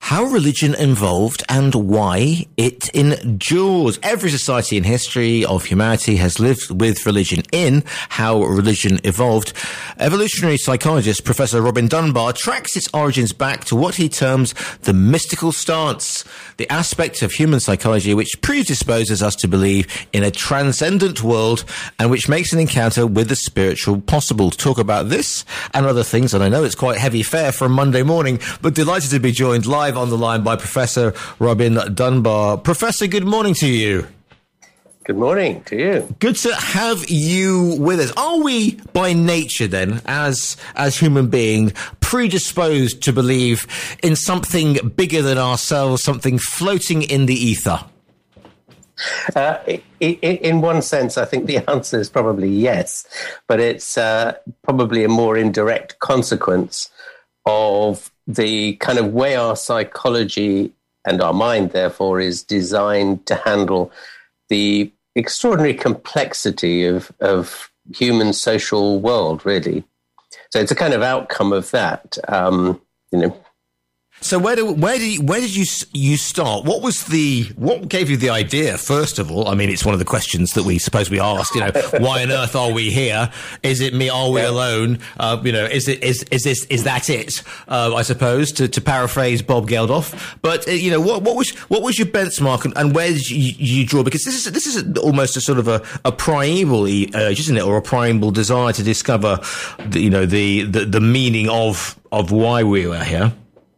how religion evolved and why it endures. Every society in history of humanity has lived with religion in. How religion evolved. Evolutionary psychologist Professor Robin Dunbar tracks its origins back to what he terms the mystical stance, the aspect of human psychology which predisposes us to believe in a transcendent world and which makes an encounter with the spiritual possible. To talk about this and other things, and I know it's quite heavy fare for a Monday morning, but delighted to be joined live on the line by Professor Robin Dunbar. Professor, good morning to you. Good morning to you. Good to have you with us. Are we, by nature then, as human beings, predisposed to believe in something bigger than ourselves, something floating in the ether? In one sense, I think the answer is probably yes, but it's probably a more indirect consequence of the kind of way our psychology and our mind, therefore, is designed to handle the extraordinary complexity of human social world, really. So it's a kind of outcome of that, So where did you start? What gave you the idea? First of all, I mean, it's one of the questions that we suppose we asked. Why on earth are we here? Is it me? Are we alone? Is that it? I suppose to paraphrase Bob Geldof. But what was your benchmark and where did you draw? Because this is almost a sort of a primeval urge, isn't it, or a primeval desire to discover the meaning of why we were here.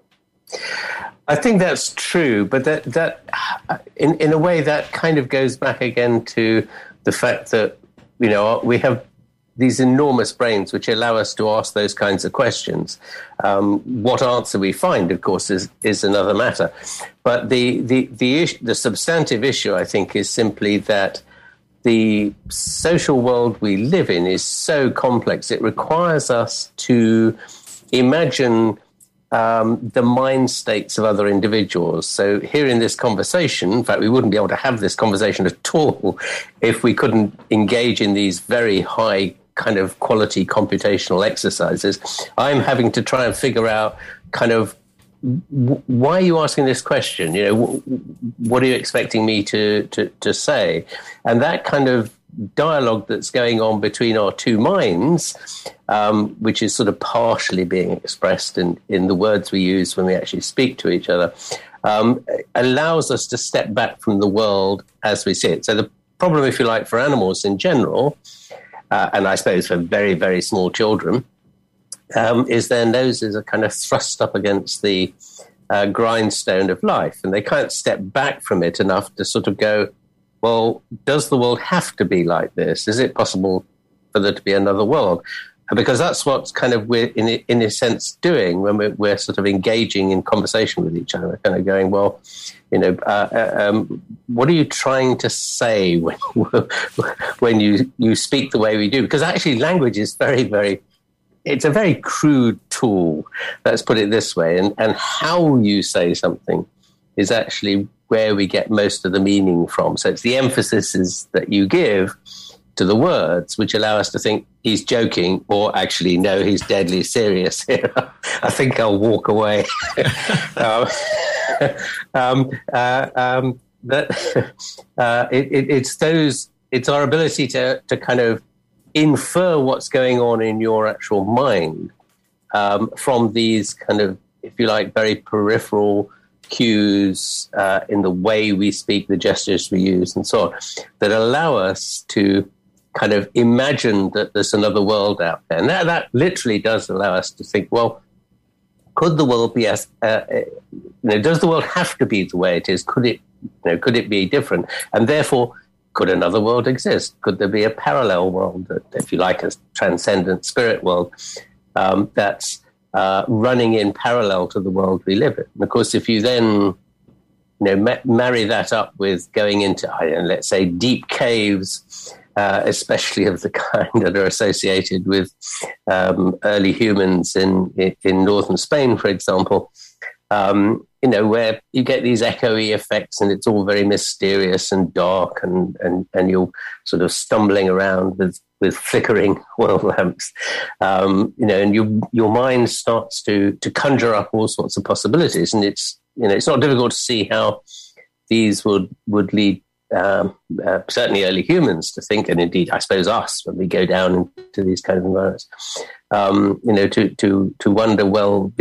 I think that's true, but that in a way that kind of goes back again to the fact that we have these enormous brains which allow us to ask those kinds of questions. What answer we find, of course, is another matter. But the substantive issue, I think, is simply that the social world we live in is so complex. It requires us to imagine the mind states of other individuals. So here in this conversation, in fact, we wouldn't be able to have this conversation at all if we couldn't engage in these very high kind of quality computational exercises. I'm having to try and figure out kind of why are you asking this question? What are you expecting me to say? And that kind of dialogue that's going on between our two minds, which is sort of partially being expressed in the words we use when we actually speak to each other, allows us to step back from the world as we see it. So the problem, if you like, for animals in general, and I suppose for very, very small children, is their noses are kind of thrust up against the grindstone of life, and they can't step back from it enough to sort of go, well, does the world have to be like this? Is it possible for there to be another world? Because that's what kind of we're, in a sense, doing when we're sort of engaging in conversation with each other. We're kind of going, well, what are you trying to say when you speak the way we do? Because actually language is very, very, it's a very crude tool, let's put it this way. And how you say something is actually where we get most of the meaning from. So it's the emphasis that you give to the words which allow us to think he's joking, or actually, no, he's deadly serious here. I think I'll walk away. It's our ability to kind of infer what's going on in your actual mind from these kind of, if you like, very peripheral cues in the way we speak, the gestures we use, and so on, that allow us to kind of imagine that there's another world out there. And that literally does allow us to think, well, could the world be does the world have to be the way it is? Could it be different? And therefore, could another world exist? Could there be a parallel world, if you like, a transcendent spirit world that's running in parallel to the world we live in? And of course, if you then marry that up with going into, let's say, deep caves, especially of the kind that are associated with early humans in northern Spain, for example, where you get these echoey effects and it's all very mysterious and dark, and you're sort of stumbling around with flickering oil lamps, and your mind starts to conjure up all sorts of possibilities. And it's it's not difficult to see how these would lead certainly early humans to think, and indeed, I suppose us, when we go down into these kind of environments, to wonder, well,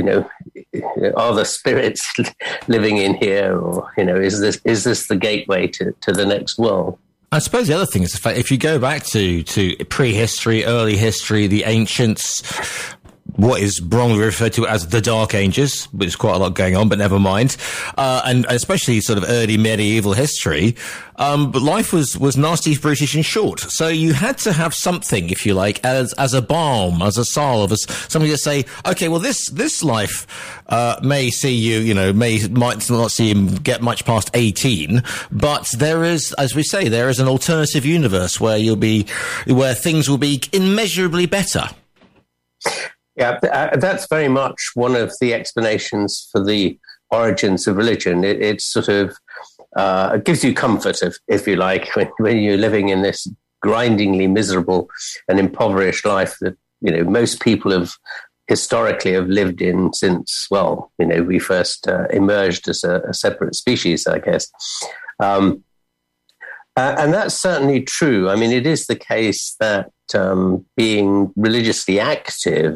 are the spirits living in here, or is this the gateway to the next world? I suppose the other thing is the fact, if you go back to prehistory, early history, the ancients, what is wrongly referred to as the Dark Ages, which is quite a lot going on, but never mind. And especially sort of early medieval history. But life was nasty, brutish and short. So you had to have something, if you like, as a balm, as a salve, as something to say, okay, well, this life, may see you, might not see him get much past 18, but there is, as we say, there is an alternative universe where where things will be immeasurably better. Yeah, that's very much one of the explanations for the origins of religion. It sort of it gives you comfort, if you like, when you're living in this grindingly miserable and impoverished life that most people have historically lived in since, we first emerged as a separate species, I guess. And that's certainly true. I mean, it is the case that being religiously active,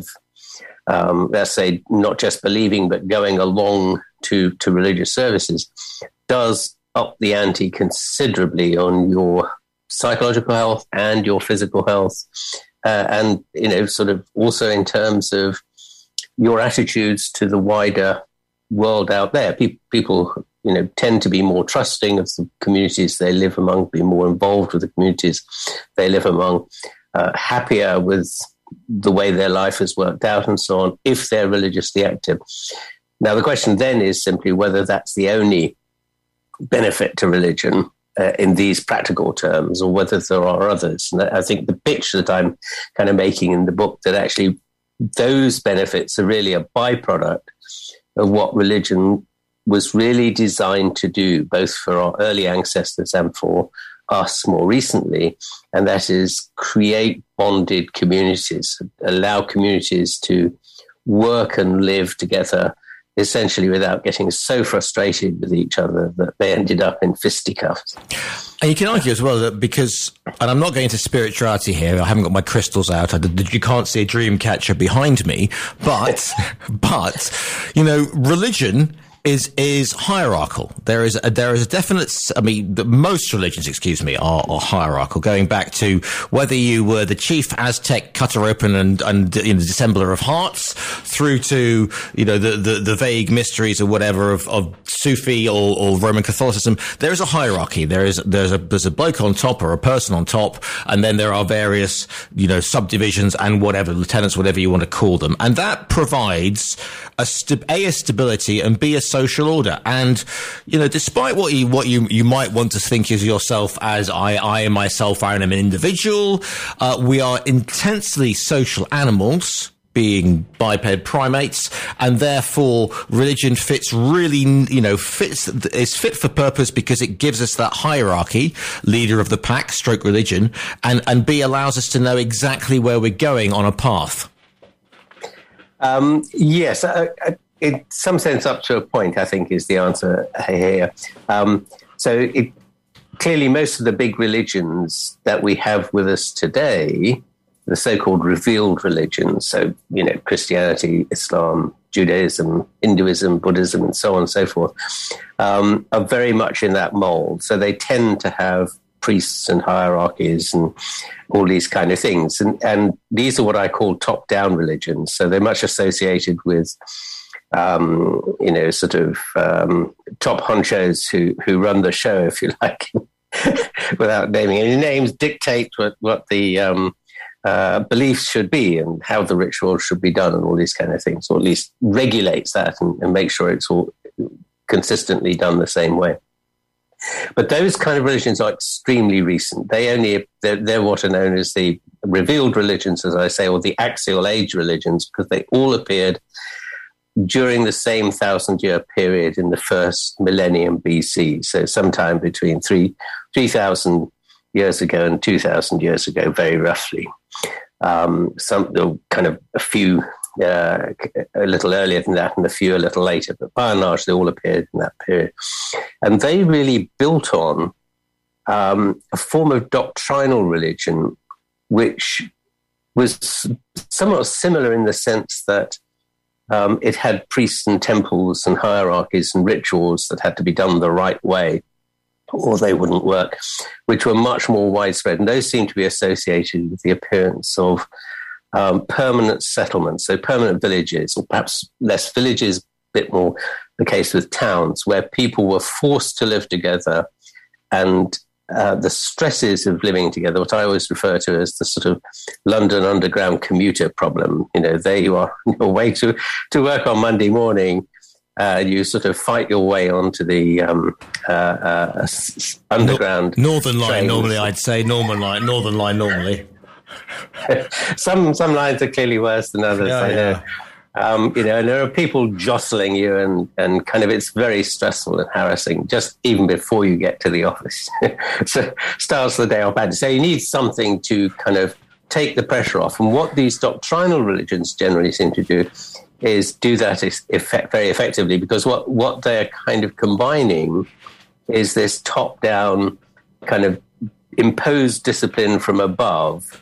let's say not just believing but going along to religious services, does up the ante considerably on your psychological health and your physical health, and sort of also in terms of your attitudes to the wider world out there. People tend to be more trusting of the communities they live among, be more involved with the communities they live among, happier with the way their life has worked out and so on, if they're religiously active. Now, the question then is simply whether that's the only benefit to religion in these practical terms, or whether there are others. And I think the picture that I'm kind of making in the book, that actually those benefits are really a byproduct of what religion was really designed to do, both for our early ancestors and for us more recently, and that is create bonded communities, allow communities to work and live together essentially without getting so frustrated with each other that they ended up in fisticuffs. And you can argue as well that because, and I'm not going into spirituality here, I haven't got my crystals out, you can't see a dream catcher behind me, but religion is hierarchical. There is a definite, most religions, are hierarchical, going back to whether you were the chief Aztec cutter open and dissembler of hearts, through to, the vague mysteries or whatever of Sufi or Roman Catholicism. There is a hierarchy. There's a bloke on top or a person on top, and then there are various, subdivisions and whatever, lieutenants, whatever you want to call them. And that provides a stability and B, a social order. And, despite what you might want to think of yourself as I myself, I am an individual, we are intensely social animals, being biped primates, and therefore religion is fit for purpose because it gives us that hierarchy, leader of the pack, stroke religion, and B, allows us to know exactly where we're going on a path. Yes, in some sense, up to a point, I think, is the answer here. Clearly, most of the big religions that we have with us today, the so-called revealed religions, so, Christianity, Islam, Judaism, Hinduism, Buddhism, and so on and so forth, are very much in that mold. So they tend to have priests and hierarchies and all these kind of things. And these are what I call top-down religions. So they're much associated with, top honchos who run the show, if you like, without naming any names, dictate what the beliefs should be and how the ritual should be done and all these kind of things, or at least regulates that and makes sure it's all consistently done the same way. But those kind of religions are extremely recent. They're what are known as the revealed religions, as I say, or the axial age religions, because they all appeared during the same 1,000-year period in the first millennium BC. So sometime between 3,000 years ago and 2,000 years ago, very roughly. A few a little earlier than that, and a few a little later. But by and large, they all appeared in that period. And they really built on a form of doctrinal religion, which was somewhat similar in the sense that it had priests and temples and hierarchies and rituals that had to be done the right way, or they wouldn't work, which were much more widespread. And those seem to be associated with the appearance of permanent settlements, so permanent villages, or perhaps less villages, a bit more the case with towns, where people were forced to live together, and the stresses of living together, what I always refer to as the sort of London Underground commuter problem. There you are on your way to work on Monday morning. You sort of fight your way onto the underground Northern Line. trains. Normally, I'd say Northern Line. Normally, some lines are clearly worse than others. I know. Yeah. And there are people jostling you, and kind of it's very stressful and harassing just even before you get to the office. So starts the day off bad. So you need something to kind of take the pressure off. And what these doctrinal religions generally seem to do is do that very effectively, because what they're kind of combining is this top-down kind of imposed discipline from above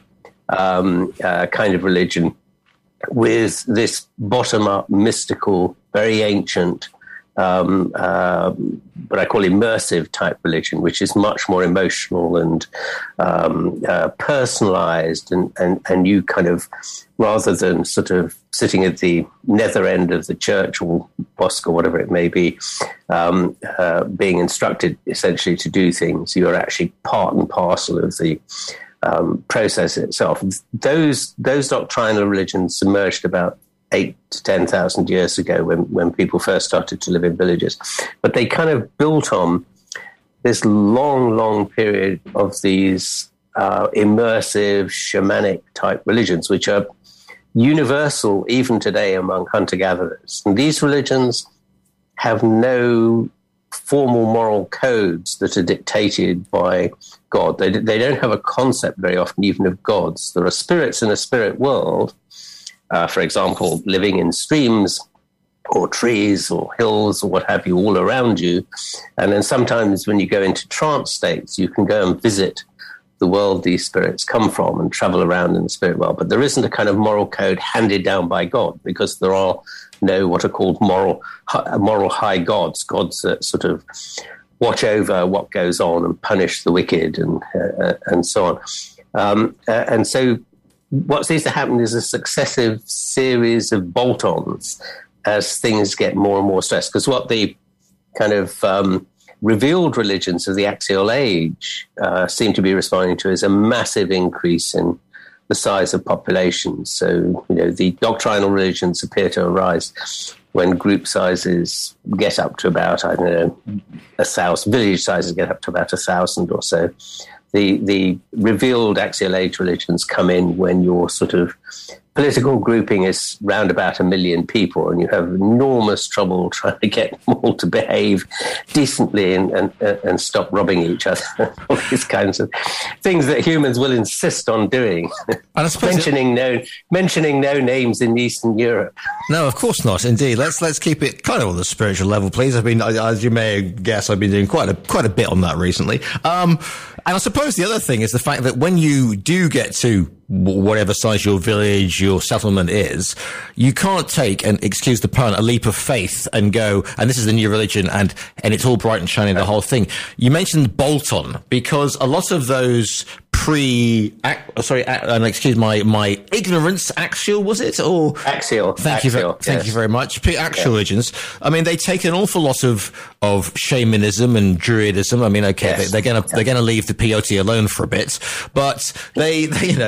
kind of religion, with this bottom-up, mystical, very ancient, what I call immersive type religion, which is much more emotional and personalized, and you kind of, rather than sort of sitting at the nether end of the church or mosque or whatever it may be, being instructed essentially to do things, you're actually part and parcel of the process itself. Those doctrinal religions emerged about 8,000 to 10,000 years ago when people first started to live in villages. But they kind of built on this long period of these immersive, shamanic type religions, which are universal even today among hunter-gatherers. And these religions have no formal moral codes that are dictated by God. They don't have a concept very often even of gods. There are spirits in a spirit world, for example, living in streams or trees or hills or what have you all around you. And then sometimes when you go into trance states, you can go and visit the world these spirits come from and travel around in the spirit world. But there isn't a kind of moral code handed down by God, because there are no what are called moral high gods that sort of watch over what goes on and punish the wicked and so on. And so what seems to happen is a successive series of bolt-ons as things get more and more stressed. Because what the kind of revealed religions of the axial age seem to be responding to is a massive increase in the size of populations. So, the doctrinal religions appear to arise when group sizes get up to about, 1,000, village sizes get up to about 1,000 or so. The revealed axial age religions come in when your sort of political grouping is round about 1 million people, and you have enormous trouble trying to get them all to behave decently and stop robbing each other. All these kinds of things that humans will insist on doing. And I suppose mentioning no names in Eastern Europe. No, of course not. Indeed, let's keep it kind of on the spiritual level, please. I've been, as you may guess, I've been doing quite a bit on that recently. And I suppose the other thing is the fact that when you do get to whatever size your village, your settlement is, you can't take, and excuse the pun, a leap of faith and go, and this is the new religion, and it's all bright and shiny, the whole thing. You mentioned bolt-on, because a lot of those excuse my ignorance, axial, was it? Or axial. Thank you very much. Axial religions. I mean, they take an awful lot of shamanism and druidism. I mean, okay, yes. They're gonna leave the peyote alone for a bit, but they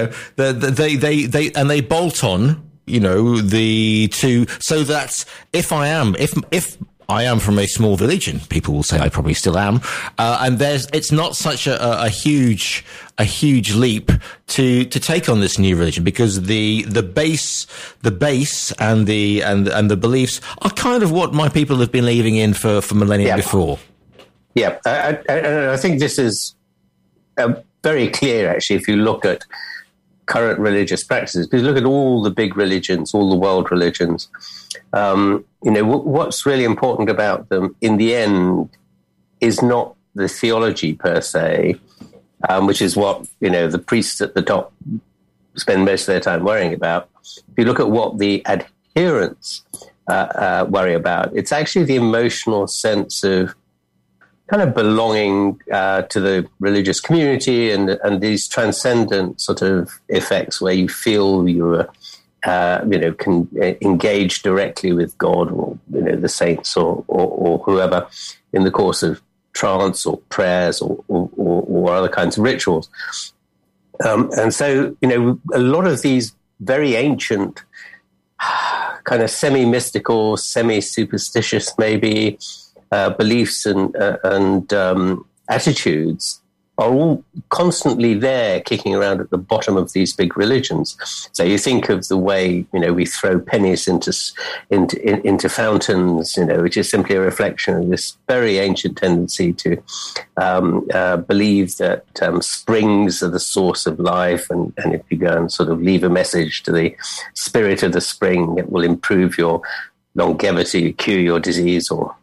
bolt on, the two, so that if I am from a small village, and people will say I probably still am, and it's not such a huge leap to take on this new religion, because the base and the beliefs are kind of what my people have been believing in for millennia before. Yeah, I think this is very clear, actually, if you look at current religious practices. Because look at all the big religions, all the world religions. What's really important about them in the end is not the theology per se, which is what, the priests at the top spend most of their time worrying about. If you look at what the adherents worry about, it's actually the emotional sense of kind of belonging to the religious community and these transcendent sort of effects where you feel you can engage directly with God or, the saints or whoever in the course of trance or prayers or other kinds of rituals. And so, a lot of these very ancient kind of semi-mystical, semi-superstitious maybe beliefs and attitudes are all constantly there kicking around at the bottom of these big religions. So you think of the way, we throw pennies into fountains, which is simply a reflection of this very ancient tendency to believe that springs are the source of life. And if you go and sort of leave a message to the spirit of the spring, it will improve your longevity, cure your disease, or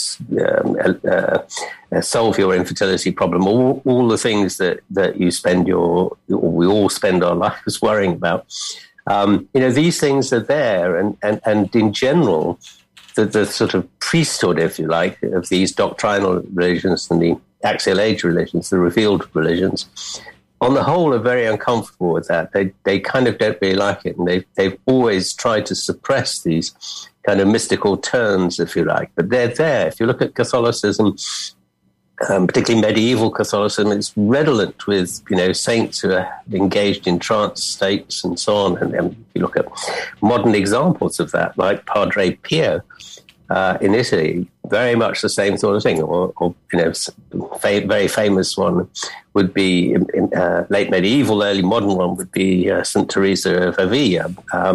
solve your infertility problem. All the things that you spend we all spend our lives worrying about. These things are there, and in general, the sort of priesthood, if you like, of these doctrinal religions and the axial age religions, the revealed religions, on the whole, are very uncomfortable with that. They kind of don't really like it, and they've always tried to suppress these kind of mystical turns, if you like. But they're there. If you look at Catholicism, particularly medieval Catholicism, it's redolent with, saints who are engaged in trance states and so on. And if you look at modern examples of that, like Padre Pio in Italy, very much the same sort of thing. Or very famous one would be in late medieval, early modern one would be St. Teresa of Avila,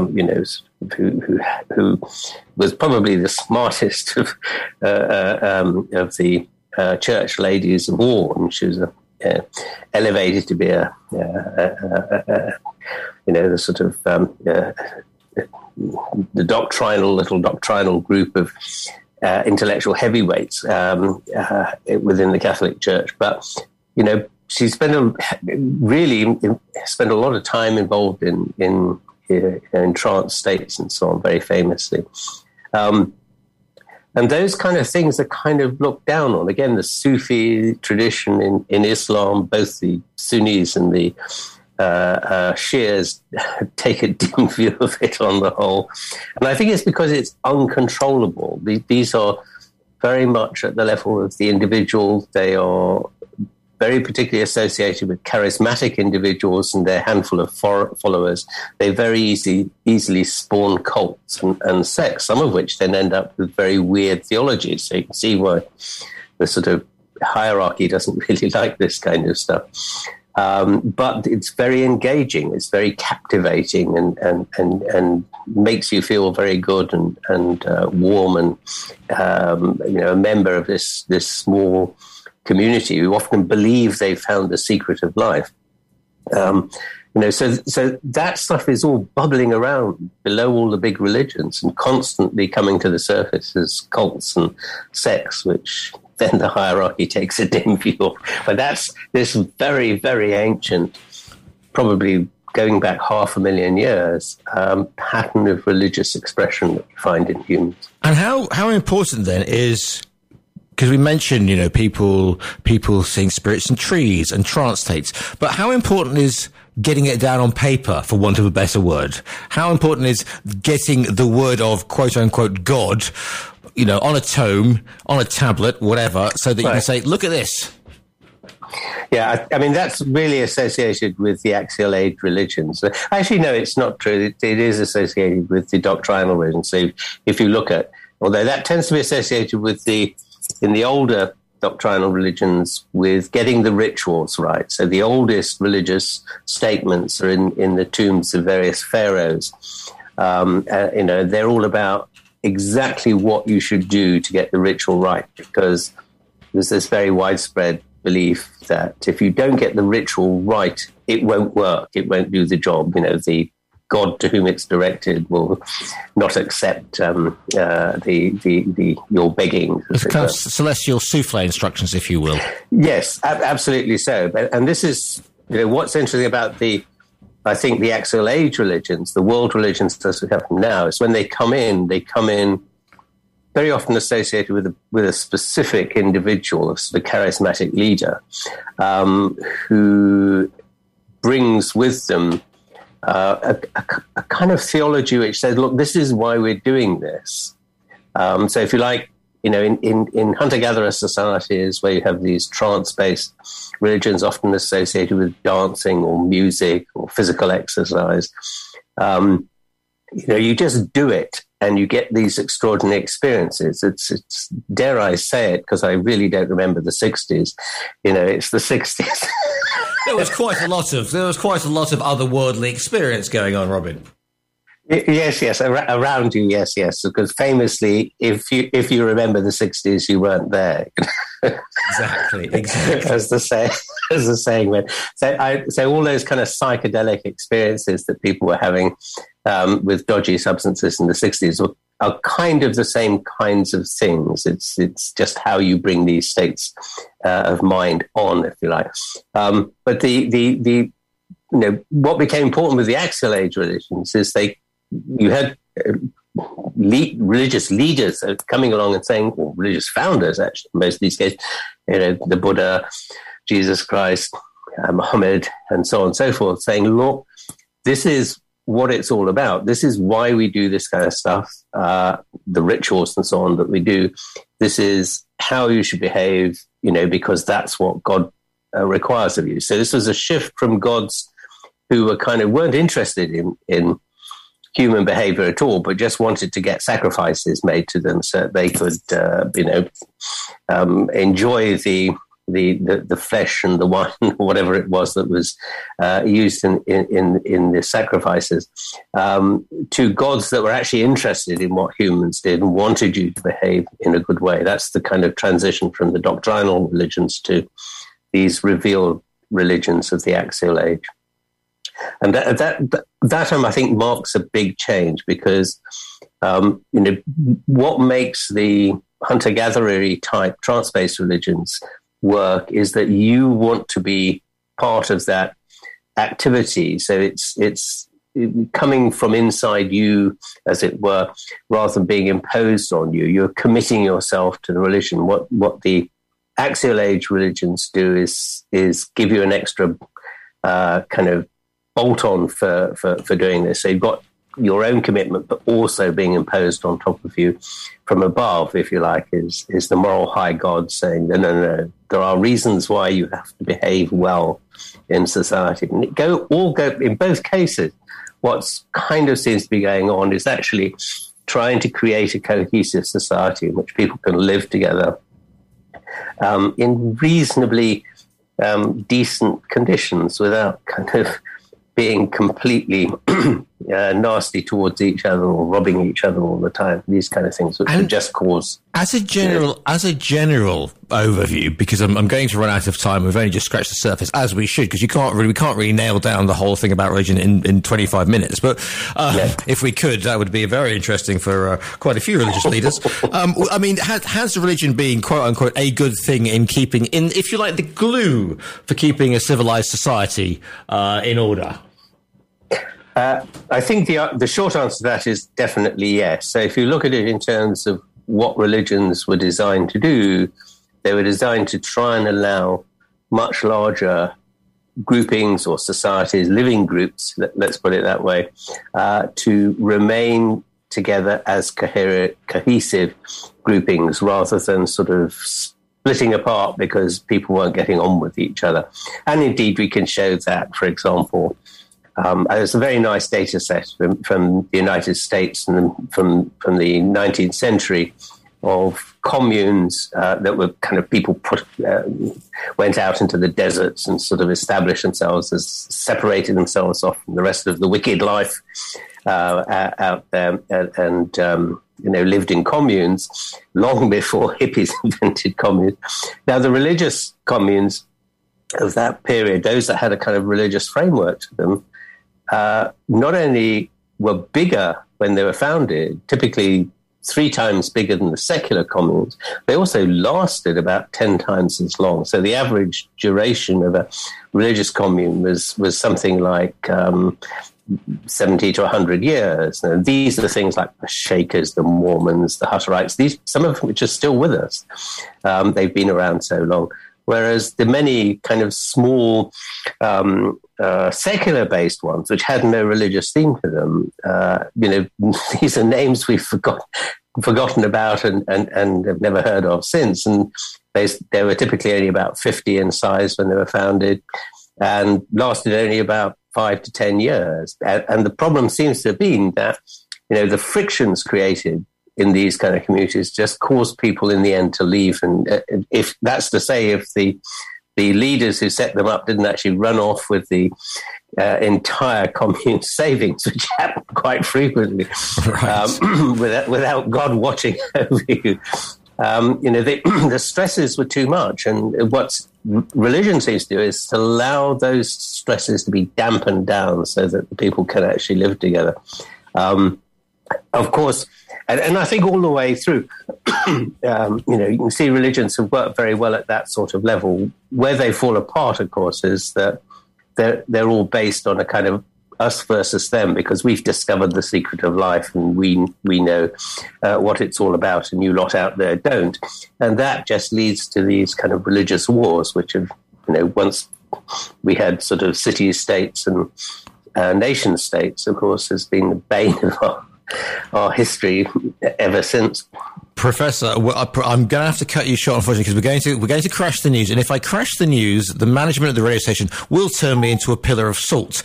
who was probably the smartest of the church ladies of all, and she was elevated to be the sort of the doctrinal group of intellectual heavyweights within the Catholic Church. But she spent a lot of time involved in trance states and so on, very famously. And those kind of things are kind of looked down on. Again, the Sufi tradition in Islam, both the Sunnis and the Shias take a dim view of it on the whole. And I think it's because it's uncontrollable. These are very much at the level of the individual. They are very particularly associated with charismatic individuals and their handful of followers. They very easily spawn cults and sects, some of which then end up with very weird theologies. So you can see why the sort of hierarchy doesn't really like this kind of stuff. But it's very engaging. It's very captivating and makes you feel very good and warm and a member of this small community who often believe they've found the secret of life. So that stuff is all bubbling around below all the big religions and constantly coming to the surface as cults and sects, which then the hierarchy takes a dim view of. But that's this very, very ancient, probably going back 500,000 years, pattern of religious expression that we find in humans. And how important then is, because we mentioned, people seeing spirits in trees and trance states, but how important is getting it down on paper, for want of a better word? How important is getting the word of quote unquote God, on a tome, on a tablet, whatever, so that you can say, look at this? Yeah, I mean, that's really associated with the axial age religions. Actually, no, it's not true. It is associated with the doctrinal religions. So if you look at, although that tends to be associated with in the older doctrinal religions with getting the rituals right. So the oldest religious statements are in the tombs of various pharaohs. They're all about exactly what you should do to get the ritual right, because there's this very widespread belief that if you don't get the ritual right it won't work. It won't do the job. The God to whom it's directed will not accept your begging. It's kind of celestial souffle instructions, if you will. Yes, absolutely so. And this is, what's interesting about I think the Axial Age religions, the world religions as we have them now, is when they come in very often associated with a specific individual, the charismatic leader, who brings with them a kind of theology which says, look, this is why we're doing this. So if you like, in hunter-gatherer societies where you have these trance-based religions often associated with dancing or music or physical exercise, you just do it and you get these extraordinary experiences. It's dare I say it, because I really don't remember the 60s. It's the 60s. There was quite a lot of otherworldly experience going on, Robin. Yes, around you, yes, because famously, if you remember the 60s, you weren't there. Exactly. As the saying went. So all those kind of psychedelic experiences that people were having with dodgy substances in the 60s are kind of the same kinds of things. It's just how you bring these states of mind on, if you like. But the what became important with the Axial Age religions is you had religious leaders coming along and saying, or religious founders, actually, in most of these cases, the Buddha, Jesus Christ, Muhammad, and so on and so forth, saying, look, this is what it's all about. This is why we do this kind of stuff, the rituals and so on that we do. This is how you should behave, because that's what God requires of you. So this was a shift from gods who weren't interested in human behavior at all, but just wanted to get sacrifices made to them so that they could, enjoy the flesh and the wine, or whatever it was that was used in the sacrifices, to gods that were actually interested in what humans did and wanted you to behave in a good way. That's the kind of transition from the doctrinal religions to these revealed religions of the Axial Age. And that I think marks a big change, because what makes the hunter-gatherer type trance-based religions work is that you want to be part of that activity. So it's coming from inside you, as it were, rather than being imposed on you. You're committing yourself to the religion. What the Axial Age religions do is give you an extra kind of bolt on for doing this. So you've got your own commitment, but also being imposed on top of you from above, if you like, is the moral high God saying, no, there are reasons why you have to behave well in society. And all go in both cases. What's kind of seems to be going on is actually trying to create a cohesive society in which people can live together in reasonably decent conditions without kind of being completely nasty towards each other or robbing each other all the time. These kind of things, which would just cause. As a general overview, because I'm going to run out of time. We've only just scratched the surface, as we should, because we can't really nail down the whole thing about religion in 25 minutes. But if we could, that would be very interesting for quite a few religious leaders. I mean, has religion been, quote unquote, a good thing in keeping, if you like, the glue for keeping a civilized society in order? I think the short answer to that is definitely yes. So if you look at it in terms of what religions were designed to do, they were designed to try and allow much larger groupings or societies, living groups, let's put it that way, to remain together as cohesive groupings rather than sort of splitting apart because people weren't getting on with each other. And indeed, we can show that, for example, there's a very nice data set from the United States and from the 19th century of communes that were kind of people went out into the deserts and sort of established themselves as separated themselves off from the rest of the wicked life out there and lived in communes long before hippies invented communes. Now, the religious communes of that period, those that had a kind of religious framework to them, not only were bigger when they were founded, typically 3 times bigger than the secular communes, they also lasted about 10 times as long. So the average duration of a religious commune was something like 70 to 100 years. Now, these are the things like the Shakers, the Mormons, the Hutterites, some of which are still with us. They've been around so long. Whereas the many kind of small secular-based ones, which had no religious theme to them, these are names we've forgotten about and have never heard of since. And they were typically only about 50 in size when they were founded and lasted only about 5 to 10 years. And the problem seems to have been that, the frictions created in these kind of communities just caused people in the end to leave. And if that's to say, if the leaders who set them up didn't actually run off with the entire commune savings, which happened quite frequently, right. without God watching over you. The stresses were too much. And what religion seems to do is to allow those stresses to be dampened down so that the people can actually live together. Of course, and I think all the way through, you can see religions have worked very well at that sort of level. Where they fall apart, of course, is that they're all based on a kind of us versus them, because we've discovered the secret of life and we know what it's all about, and you lot out there don't. And that just leads to these kind of religious wars, which have, once we had sort of city-states and nation-states, of course, has been the bane of our history ever since. Professor, I'm going to have to cut you short, unfortunately, because we're going to crash the news. And if I crash the news, the management of the radio station will turn me into a pillar of salt.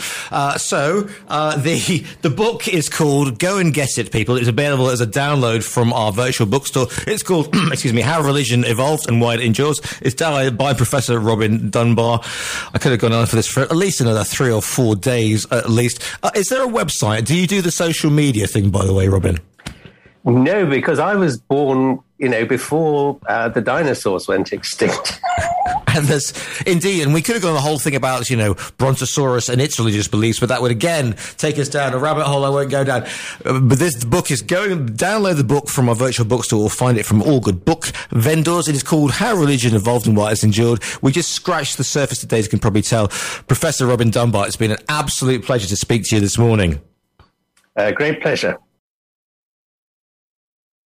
The book is called Go and Get It, people. It's available as a download from our virtual bookstore. It's called, How Religion Evolved and Why It Endures. It's downloaded by Professor Robin Dunbar. I could have gone on for this for at least another 3 or 4 days, at least. Is there a website? Do you do the social media thing, by the way, Robin? No, because I was born, before the dinosaurs went extinct. And and we could have gone the whole thing about, Brontosaurus and its religious beliefs, but that would again take us down a rabbit hole I won't go down. But this book is download the book from our virtual bookstore or find it from all good book vendors. It is called How Religion Evolved and Why It's Endured. We just scratched the surface today, as you can probably tell. Professor Robin Dunbar, it's been an absolute pleasure to speak to you this morning. Great pleasure.